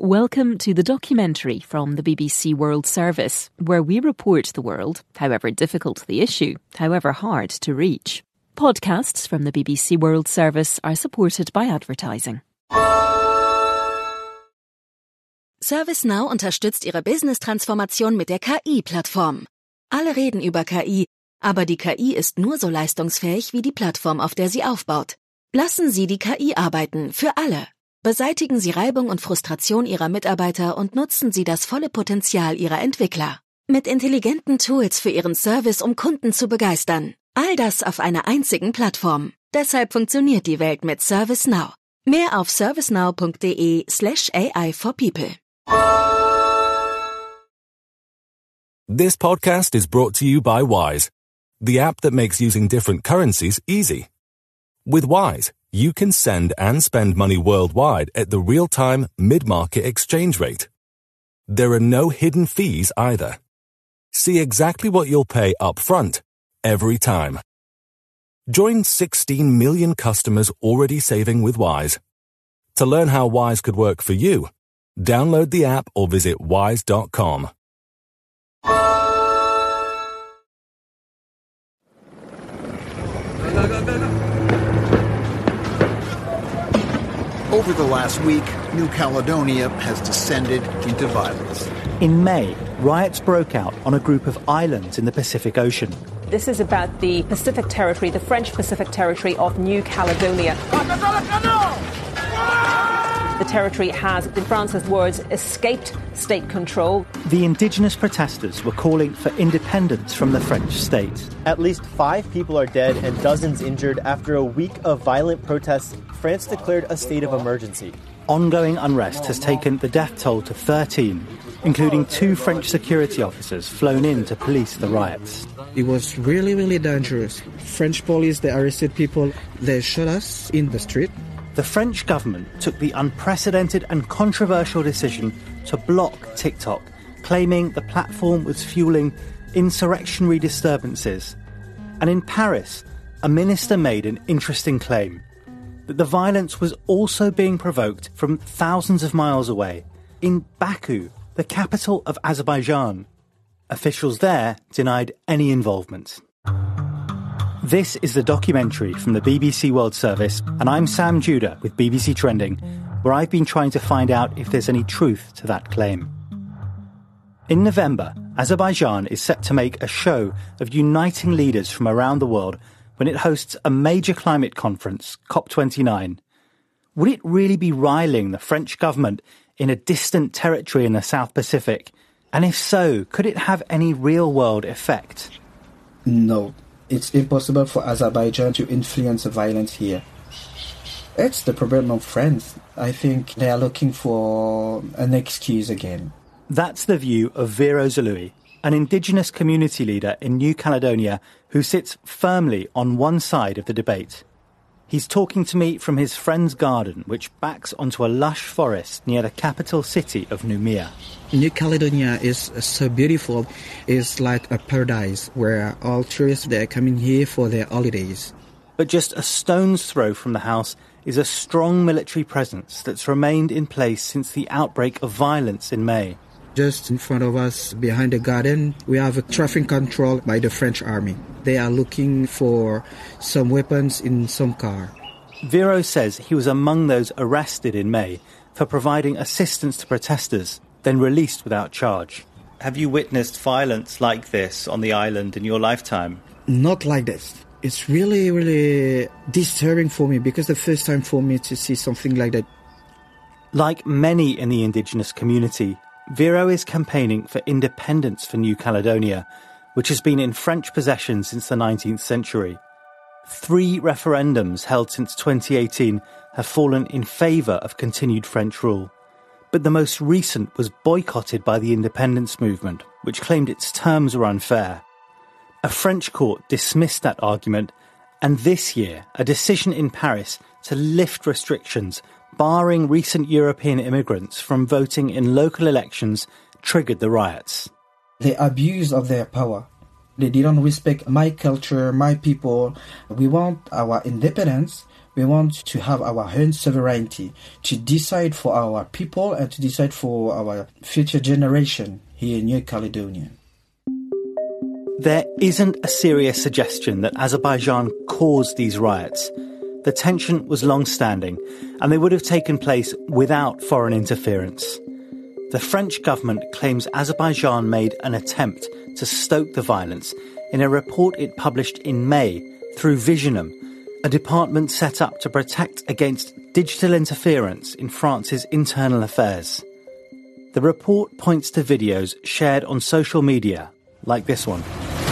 Welcome to the documentary from the BBC World Service, where we report the world, however difficult the issue, however hard to reach. Podcasts from the BBC World Service are supported by advertising. ServiceNow unterstützt Ihre Business-Transformation mit der KI-Plattform. Alle reden über KI, aber die KI ist nur so leistungsfähig wie die Plattform, auf der sie aufbaut. Lassen Sie die KI arbeiten, für alle. Beseitigen Sie Reibung und Frustration Ihrer Mitarbeiter und nutzen Sie das volle Potenzial Ihrer Entwickler. Mit intelligenten Tools für Ihren Service, um Kunden zu begeistern. All das auf einer einzigen Plattform. Deshalb funktioniert die Welt mit ServiceNow. Mehr auf servicenow.de/AI for people. This podcast is brought to you by Wise, the app that makes using different currencies easy. With Wise, you can send and spend money worldwide at the real-time, mid-market exchange rate. There are no hidden fees either. See exactly what you'll pay up front, every time. Join 16 million customers already saving with Wise. To learn how Wise could work for you, download the app or visit wise.com. Over the last week, New Caledonia has descended into violence. In May, riots broke out on a group of islands in the Pacific Ocean. This is about the Pacific territory, the French Pacific territory of New Caledonia. The territory has, in France's words, escaped state control. The indigenous protesters were calling for independence from the French state. At least 5 people are dead and dozens injured after a week of violent protests. France declared a state of emergency. Ongoing unrest has taken the death toll to 13, including 2 French security officers flown in to police the riots. It was really, really dangerous. French police, they arrested people, they shot us in the street. The French government took the unprecedented and controversial decision to block TikTok, claiming the platform was fueling insurrectionary disturbances. And in Paris, a minister made an interesting claim, that the violence was also being provoked from thousands of miles away, in Baku, the capital of Azerbaijan. Officials there denied any involvement. This is the documentary from the BBC World Service, and I'm Sam Judah with BBC Trending, where I've been trying to find out if there's any truth to that claim. In November, Azerbaijan is set to make a show of uniting leaders from around the world when it hosts a major climate conference, COP29. Would it really be riling the French government in a distant territory in the South Pacific? And if so, could it have any real-world effect? No. It's impossible for Azerbaijan to influence the violence here. It's the problem of France. I think they are looking for an excuse again. That's the view of Vero Zalui, an indigenous community leader in New Caledonia who sits firmly on one side of the debate. He's talking to me from his friend's garden, which backs onto a lush forest near the capital city of Nouméa. New Caledonia is so beautiful. It's like a paradise where all tourists, they're coming here for their holidays. But just a stone's throw from the house is a strong military presence that's remained in place since the outbreak of violence in May. Just in front of us, behind the garden, we have a traffic control by the French army. They are looking for some weapons in some car. Vero says he was among those arrested in May for providing assistance to protesters, then released without charge. Have you witnessed violence like this on the island in your lifetime? Not like this. It's really, really disturbing for me because the first time for me to see something like that. Like many in the indigenous community, Vero is campaigning for independence for New Caledonia, which has been in French possession since the 19th century. 3 referendums held since 2018 have fallen in favour of continued French rule. But the most recent was boycotted by the independence movement, which claimed its terms were unfair. A French court dismissed that argument, and this year, a decision in Paris to lift restrictions barring recent European immigrants from voting in local elections triggered the riots. They abuse of their power. They didn't respect my culture, my people. We want our independence, We want to have our own sovereignty, to decide for our people and to decide for our future generation here in New Caledonia. There isn't a serious suggestion that Azerbaijan caused these riots. The tension was long-standing, and they would have taken place without foreign interference. The French government claims Azerbaijan made an attempt to stoke the violence in a report it published in May through Visionum, a department set up to protect against digital interference in France's internal affairs. The report points to videos shared on social media, like this one.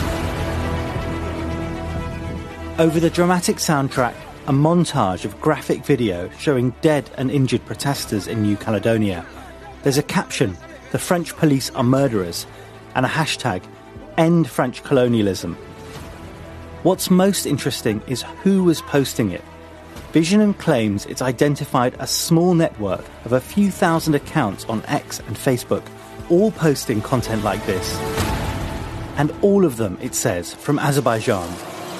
Over the dramatic soundtrack, a montage of graphic video showing dead and injured protesters in New Caledonia. There's a caption, "The French police are murderers," and a hashtag, "End French colonialism." What's most interesting is who was posting it. Visionum claims it's identified a small network of a few thousand accounts on X and Facebook, all posting content like this. And all of them, it says, from Azerbaijan.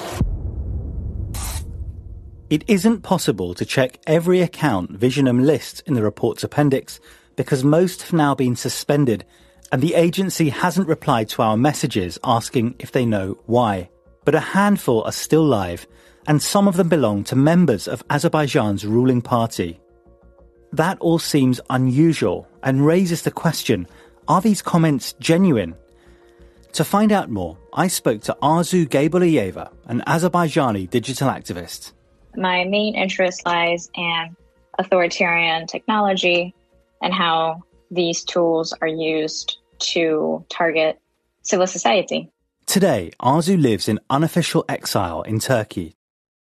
It isn't possible to check every account Visionum lists in the report's appendix because most have now been suspended and the agency hasn't replied to our messages asking if they know why. But a handful are still live, and some of them belong to members of Azerbaijan's ruling party. That all seems unusual and raises the question, are these comments genuine? To find out more, I spoke to Arzu Gaybulayeva, an Azerbaijani digital activist. My main interest lies in authoritarian technology and how these tools are used to target civil society. Today, Arzu lives in unofficial exile in Turkey.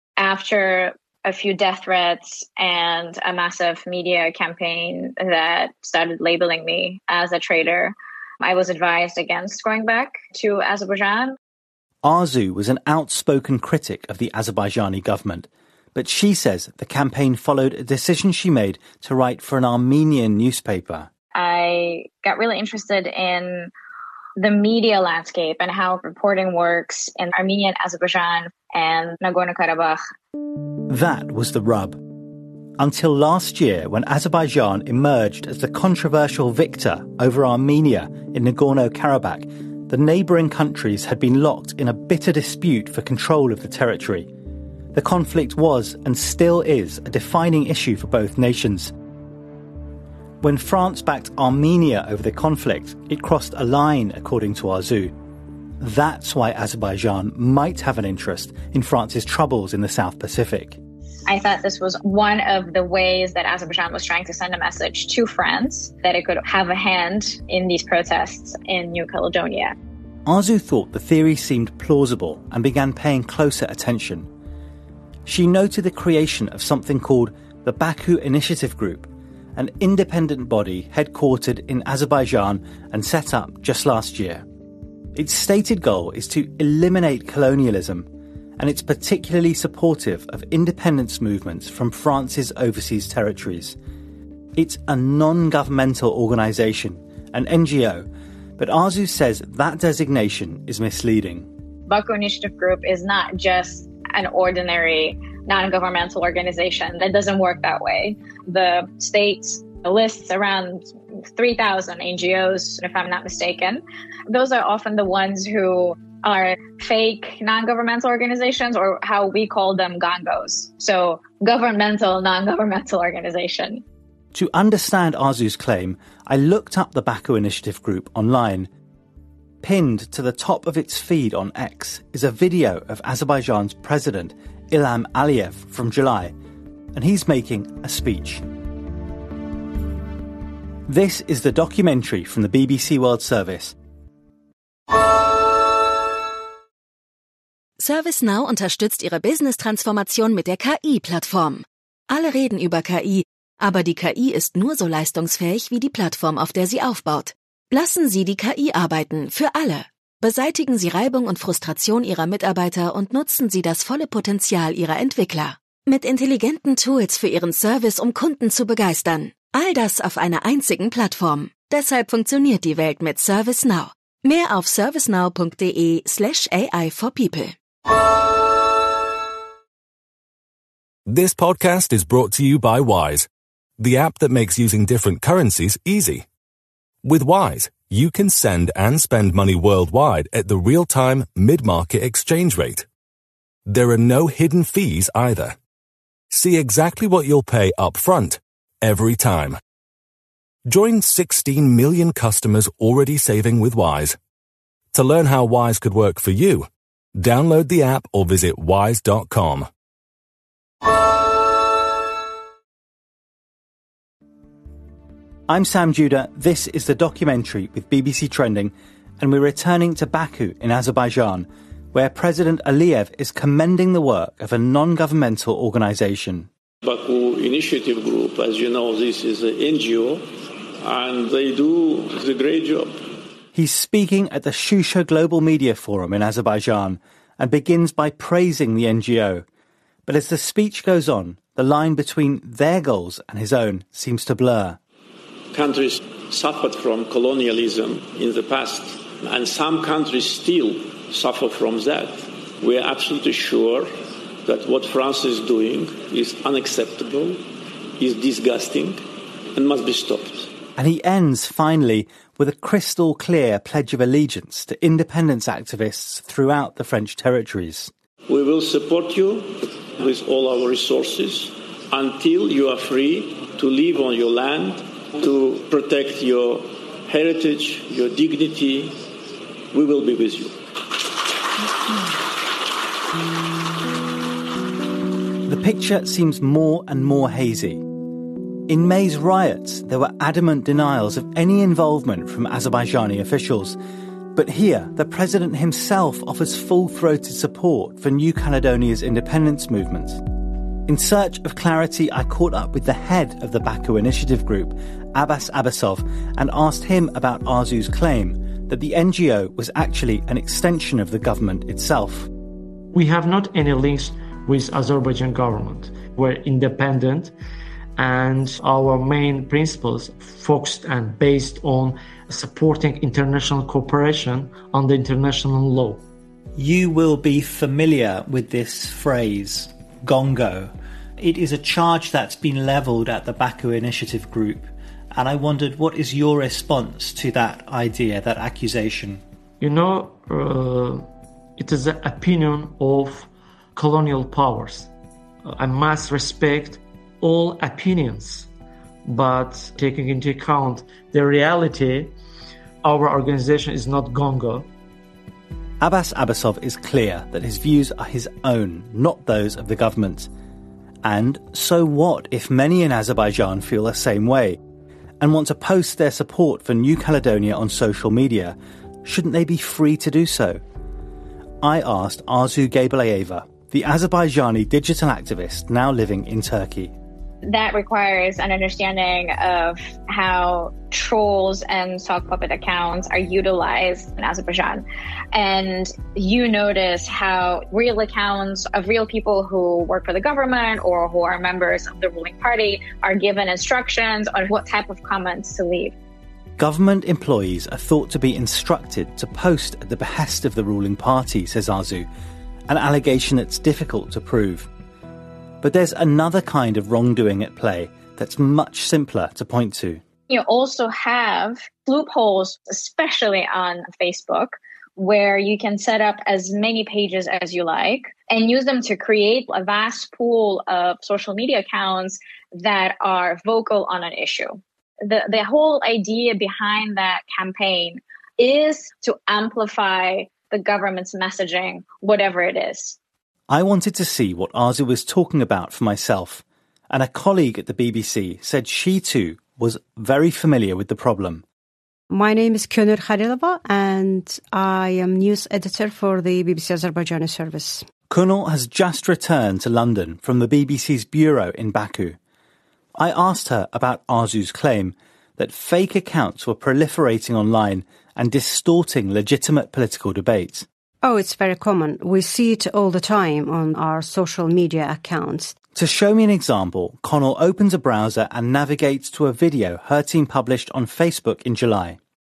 After a few death threats and a massive media campaign that started labeling me as a traitor, I was advised against going back to Azerbaijan. Arzu was an outspoken critic of the Azerbaijani government, but she says the campaign followed a decision she made to write for an Armenian newspaper. I got really interested in the media landscape and how reporting works in Armenia and Azerbaijan and Nagorno-Karabakh. That was the rub. Until last year, when Azerbaijan emerged as the controversial victor over Armenia in Nagorno-Karabakh, the neighbouring countries had been locked in a bitter dispute for control of the territory. The conflict was, and still is, a defining issue for both nations. When France backed Armenia over the conflict, it crossed a line, according to Arzu. That's why Azerbaijan might have an interest in France's troubles in the South Pacific. I thought this was one of the ways that Azerbaijan was trying to send a message to France that it could have a hand in these protests in New Caledonia. Arzu thought the theory seemed plausible and began paying closer attention. She noted the creation of something called the Baku Initiative Group, an independent body headquartered in Azerbaijan and set up just last year. Its stated goal is to eliminate colonialism, and it's particularly supportive of independence movements from France's overseas territories. It's a non-governmental organisation, an NGO, but Arzu says that designation is misleading. Baku Initiative Group is not just an ordinary non-governmental organization. That doesn't work that way. The state lists around 3,000 NGOs, if I'm not mistaken. Those are often the ones who are fake non-governmental organizations, or how we call them gongos. So governmental, non-governmental organization. To understand Arzu's claim, I looked up the Baku Initiative Group online. Pinned to the top of its feed on X is a video of Azerbaijan's president, Ilham Aliyev, from July, and he's making a speech. This is the documentary from the BBC World Service. ServiceNow unterstützt Ihre Business-Transformation mit der KI-Plattform. Alle reden über KI, aber die KI ist nur so leistungsfähig wie die Plattform, auf der sie aufbaut. Lassen Sie die KI arbeiten, für alle. Beseitigen Sie Reibung und Frustration Ihrer Mitarbeiter und nutzen Sie das volle Potenzial Ihrer Entwickler. Mit intelligenten Tools für Ihren Service, um Kunden zu begeistern. All das auf einer einzigen Plattform. Deshalb funktioniert die Welt mit ServiceNow. Mehr auf servicenow.de/AI for people. This podcast is brought to you by Wise, the app that makes using different currencies easy. With Wise, you can send and spend money worldwide at the real-time, mid-market exchange rate. There are no hidden fees either. See exactly what you'll pay up front, every time. Join 16 million customers already saving with Wise. To learn how Wise could work for you, download the app or visit wise.com. I'm Sam Judah, this is The Documentary with BBC Trending, and we're returning to Baku in Azerbaijan, where President Aliyev is commending the work of a non-governmental organisation. Baku Initiative Group, as you know, this is an NGO, and they do a great job. He's speaking at the Shusha Global Media Forum in Azerbaijan and begins by praising the NGO. But as the speech goes on, the line between their goals and his own seems to blur. Countries suffered from colonialism in the past, and some countries still suffer from that. We are absolutely sure that what France is doing is unacceptable, is disgusting, and must be stopped. And he ends, finally, with a crystal clear pledge of allegiance to independence activists throughout the French territories. We will support you with all our resources until you are free to live on your land, to protect your heritage, your dignity. We will be with you. The picture seems more and more hazy. In May's riots, there were adamant denials of any involvement from Azerbaijani officials. But here, the president himself offers full-throated support for New Caledonia's independence movement. In search of clarity, I caught up with the head of the Baku Initiative Group, Abbas Abbasov, and asked him about Arzu's claim that the NGO was actually an extension of the government itself. We have not any links with Azerbaijan government. We're independent, and our main principles focused and based on supporting international cooperation under international law. You will be familiar with this phrase, Gongo. It is a charge that's been levelled at the Baku Initiative Group, and I wondered, what is your response to that idea, that accusation? You know, it is the opinion of colonial powers. I must respect all opinions, but taking into account the reality, our organization is not Gongo. Abbas Abbasov is clear that his views are his own, not those of the government. And so what if many in Azerbaijan feel the same way and want to post their support for New Caledonia on social media? Shouldn't they be free to do so? I asked Arzu Geyblayeva, the Azerbaijani digital activist now living in Turkey. That requires an understanding of how trolls and sock puppet accounts are utilized in Azerbaijan. And you notice how real accounts of real people who work for the government or who are members of the ruling party are given instructions on what type of comments to leave. Government employees are thought to be instructed to post at the behest of the ruling party, says Arzu, an allegation that's difficult to prove. But there's another kind of wrongdoing at play that's much simpler to point to. You also have loopholes, especially on Facebook, where you can set up as many pages as you like and use them to create a vast pool of social media accounts that are vocal on an issue. The whole idea behind that campaign is to amplify the government's messaging, whatever it is. I wanted to see what Arzu was talking about for myself, and a colleague at the BBC said she too was very familiar with the problem. My name is Könül Khalilova, and I am news editor for the BBC Azerbaijani service. Könül has just returned to London from the BBC's bureau in Baku. I asked her about Arzu's claim that fake accounts were proliferating online and distorting legitimate political debate. Oh, it's very common. We see it all the time on our social media accounts. To show me an example, Könül opens a browser and navigates to a video her team published on Facebook in July.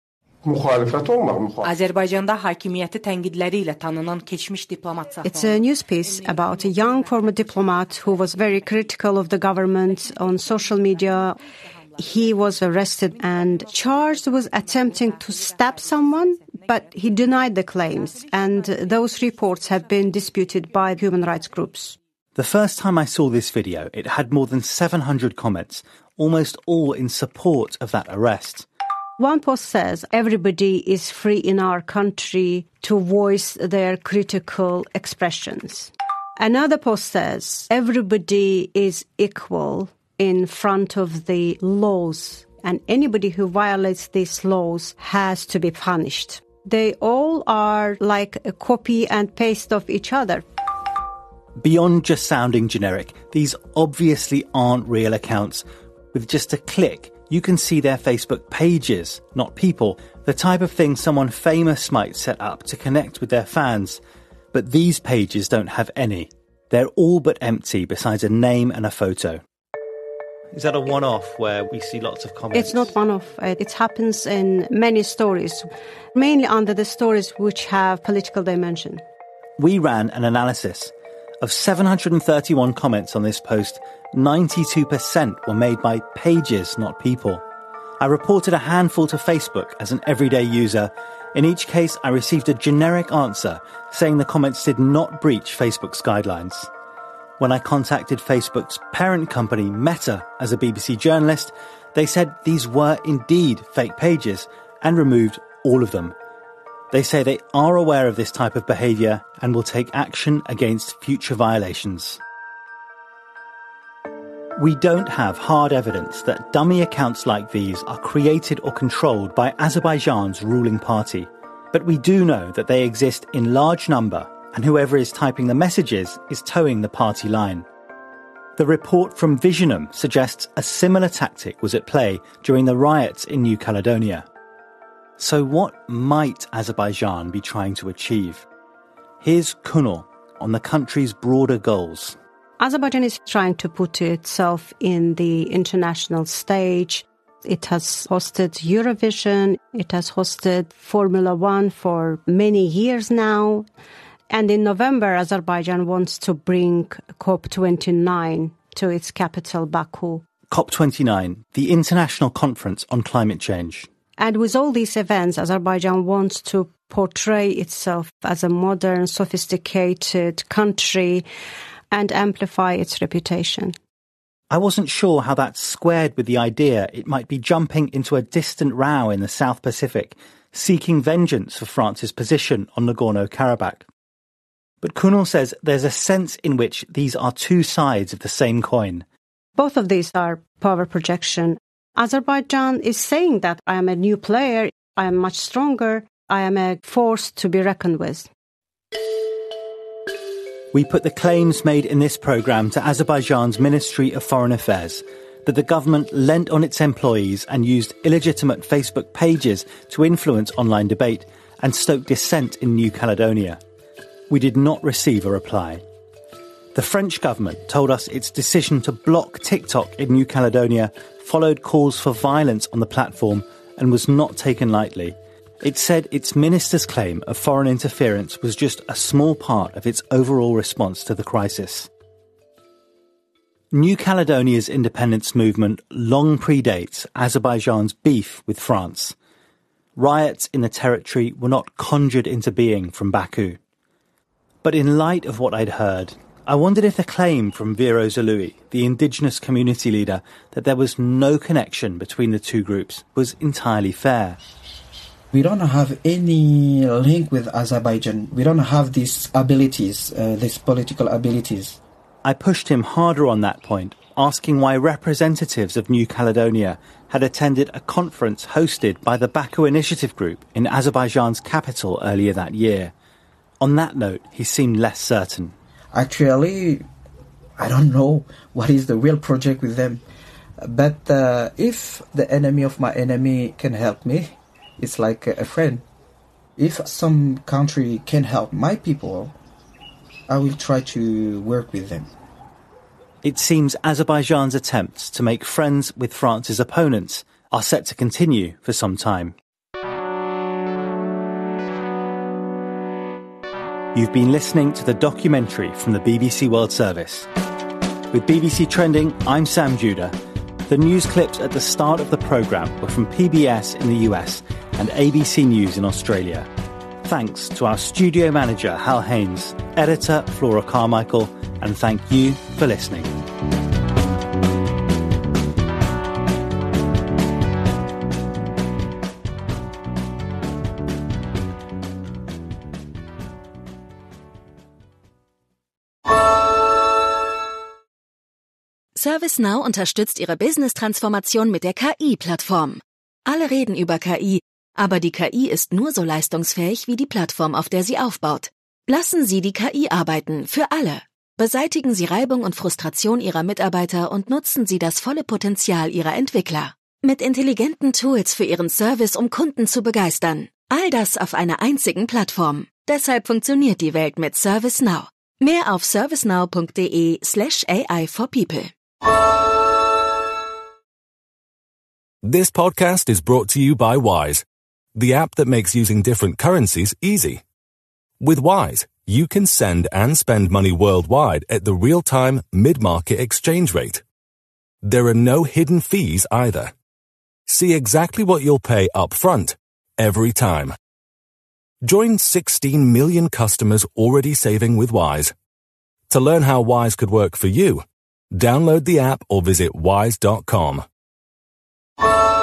Azərbaycanda hakimiyyəti tənqidləri ilə tanınan keçmiş diplomat It's a news piece about a young former diplomat who was very critical of the government on social media. He was arrested and charged with attempting to stab someone, but he denied the claims, and those reports have been disputed by human rights groups. The first time I saw this video, it had more than 700 comments, almost all in support of that arrest. One post says, everybody is free in our country to voice their critical expressions. Another post says, everybody is equal in front of the laws, and anybody who violates these laws has to be punished. They all are like a copy and paste of each other. Beyond just sounding generic, these obviously aren't real accounts. With just a click, you can see their Facebook pages, not people, the type of thing someone famous might set up to connect with their fans. But these pages don't have any. They're all but empty besides a name and a photo. Is that a one-off where we see lots of comments? It's not one-off. It happens in many stories, mainly under the stories which have political dimension. We ran an analysis. Of 731 comments on this post, 92% were made by pages, not people. I reported a handful to Facebook as an everyday user. In each case, I received a generic answer saying the comments did not breach Facebook's guidelines. When I contacted Facebook's parent company, Meta, as a BBC journalist, they said these were indeed fake pages and removed all of them. They say they are aware of this type of behaviour and will take action against future violations. We don't have hard evidence that dummy accounts like these are created or controlled by Azerbaijan's ruling party, but we do know that they exist in large number, and whoever is typing the messages is towing the party line. The report from Visionum suggests a similar tactic was at play during the riots in New Caledonia. So what might Azerbaijan be trying to achieve? Here's Kunal on the country's broader goals. Azerbaijan is trying to put itself in the international stage. It has hosted Eurovision. It has hosted Formula One for many years now. And in November, Azerbaijan wants to bring COP29 to its capital, Baku. COP29, the International Conference on Climate Change. And with all these events, Azerbaijan wants to portray itself as a modern, sophisticated country and amplify its reputation. I wasn't sure how that squared with the idea it might be jumping into a distant row in the South Pacific, seeking vengeance for France's position on Nagorno-Karabakh. But Kunal says there's a sense in which these are two sides of the same coin. Both of these are power projection. Azerbaijan is saying that I am a new player, I am much stronger, I am a force to be reckoned with. We put the claims made in this programme to Azerbaijan's Ministry of Foreign Affairs, that the government lent on its employees and used illegitimate Facebook pages to influence online debate and stoke dissent in New Caledonia. We did not receive a reply. The French government told us its decision to block TikTok in New Caledonia followed calls for violence on the platform and was not taken lightly. It said its minister's claim of foreign interference was just a small part of its overall response to the crisis. New Caledonia's independence movement long predates Azerbaijan's beef with France. Riots in the territory were not conjured into being from Baku. But in light of what I'd heard, I wondered if the claim from Vero Zalui, the indigenous community leader, that there was no connection between the two groups was entirely fair. We don't have any link with Azerbaijan. We don't have these abilities, these political abilities. I pushed him harder on that point, asking why representatives of New Caledonia had attended a conference hosted by the Baku Initiative Group in Azerbaijan's capital earlier that year. On that note, he seemed less certain. Actually, I don't know what is the real project with them. But if the enemy of my enemy can help me, it's like a friend. If some country can help my people, I will try to work with them. It seems Azerbaijan's attempts to make friends with France's opponents are set to continue for some time. You've been listening to the documentary from the BBC World Service. With BBC Trending, I'm Sam Judah. The news clips at the start of the programme were from PBS in the US and ABC News in Australia. Thanks to our studio manager, Hal Haynes, editor, Flora Carmichael, and thank you for listening. ServiceNow unterstützt Ihre Business-Transformation mit der KI-Plattform. Alle reden über KI, aber die KI ist nur so leistungsfähig wie die Plattform, auf der sie aufbaut. Lassen Sie die KI arbeiten, für alle. Beseitigen Sie Reibung und Frustration Ihrer Mitarbeiter und nutzen Sie das volle Potenzial Ihrer Entwickler. Mit intelligenten Tools für Ihren Service, um Kunden zu begeistern. All das auf einer einzigen Plattform. Deshalb funktioniert die Welt mit ServiceNow. Mehr auf servicenow.de/AI for people. This podcast is brought to you by Wise, the app that makes using different currencies easy. With Wise, you can send and spend money worldwide at the real-time, mid-market exchange rate. There are no hidden fees either. See exactly what you'll pay up front, every time. Join 16 million customers already saving with Wise. To learn how Wise could work for you, download the app or visit wise.com.